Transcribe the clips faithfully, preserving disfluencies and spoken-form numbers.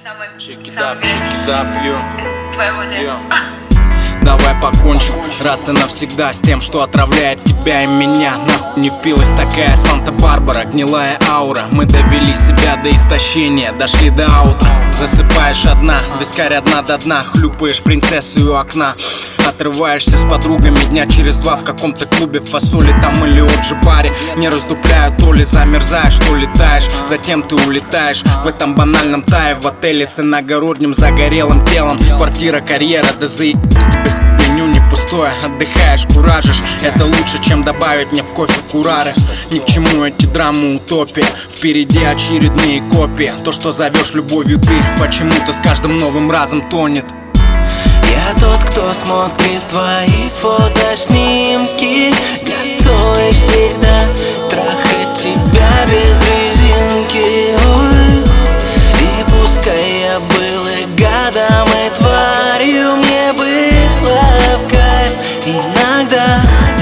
Check it up, check it up, yo. Yo. Давай покончим раз и навсегда с тем, что отравляет тебя и меня. Нахуй не впилась такая Санта-Барбара, гнилая аура. Мы довели себя до истощения, дошли до аутра. Засыпаешь одна, вискарь одна до дна. Хлюпаешь принцессу у окна. Отрываешься с подругами дня через два в каком-то клубе в фасоли там или отжи-баре. Не раздупляю, то ли замерзаешь, то летаешь. Затем ты улетаешь в этом банальном тае в отеле с иногородним загорелым телом. Квартира, карьера, да заебись тебе хуйню не пустое. Отдыхаешь, куражишь, это лучше, чем добавить мне в кофе курары. Ни к чему эти драмы, утопия. Впереди очередные копии. То, что зовешь любовью ты, почему-то с каждым новым разом тонет. Я тот, кто смотрит твои фотоснимки, готовый всегда трахать тебя без резинки. Ой. И пускай я был и гадом, и тварью, мне было в кайф иногда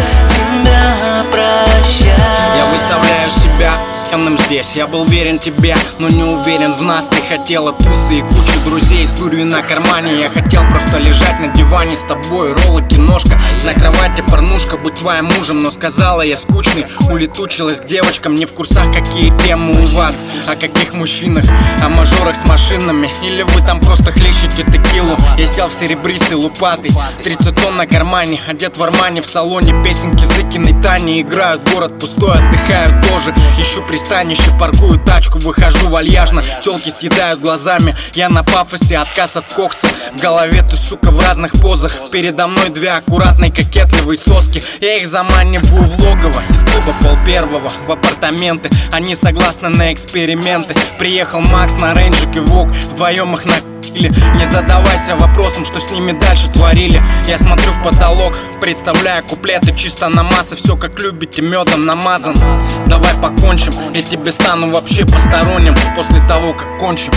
тебя прощать. Я выставляю себя здесь. Я был верен тебе, но не уверен в нас. Ты хотела тусы и кучу друзей с дурью на кармане. Я хотел просто лежать на диване с тобой, роллы, киношка, на кровати порнушка, быть твоим мужем. Но сказала я скучный, улетучилась к девочкам. Не в курсах, какие темы у вас, о каких мужчинах, о мажорах с машинами. Или вы там просто хлещете текилу. Я сел в серебристый лупатый, тридцать тонн на кармане, одет в Армани, в салоне песенки Зыкиной Тани. Играют, город пустой, отдыхаю тоже. Ищу пристанище, паркую тачку, выхожу вальяжно. Тёлки съедают глазами, я на пафосе, отказ от кокса. В голове ты, сука, в разных позах. Передо мной две аккуратные кокетливые соски. Я их заманиваю в логово из клуба пол первого в апартаменты. Они согласны на эксперименты. Приехал Макс на рейнджике Вок, вдвоем их на или не задавайся вопросом, что с ними дальше творили. Я смотрю в потолок, представляю куплеты чисто на массы. Все как любите, медом намазан. Давай покончим, я тебе стану вообще посторонним после того, как кончим.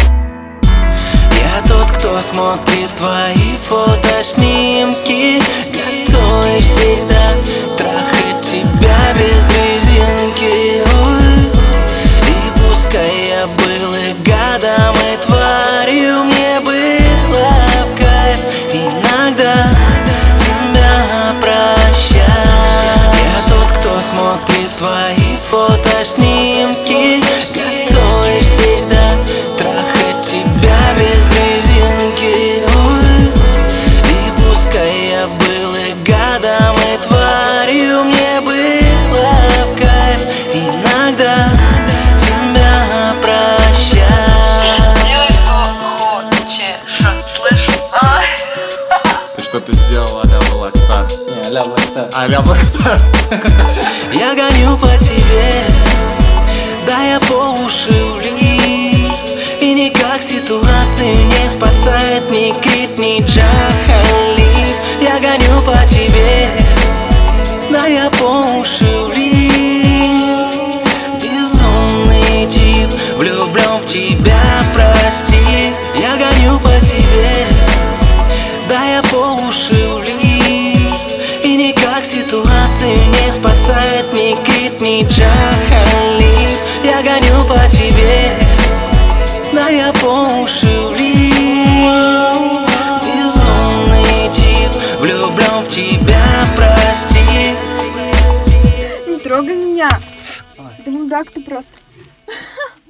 Я тот, кто смотрит твои фотоснимки, готовый всегда трахать тебя без резинки. Ой. И пускай я был и гадом, и тварью, мне было в кайф иногда тебя прощать. Я тот, кто смотрит твои фотоснимки, готовый всегда трахать тебя без резинки. Ой. И пускай я был и гадом, и тварью, мне было в кайф иногда тебя прощать. Делай, что хочешь, слышишь? Ты что-то сделал а-ля Blackstar. Не, а-ля Blackstar. А-ля Blackstar. Я гоню по тебе, да я по уши влип. И никак ситуацию не спасает ни Крит, ни Джах Халиб. Я гоню по тебе, да я по уши влип. Безумный тип, влюблен в тебя, прости. Я гоню по тебе, да я по уши влип. И никак ситуацию не спасает ни Крит, ни Джах Халиб. Я гоню по тебе, да я по уши влип. Безумный тип, влюблен в тебя, прости. Не трогай меня. Ты мудак, ты просто.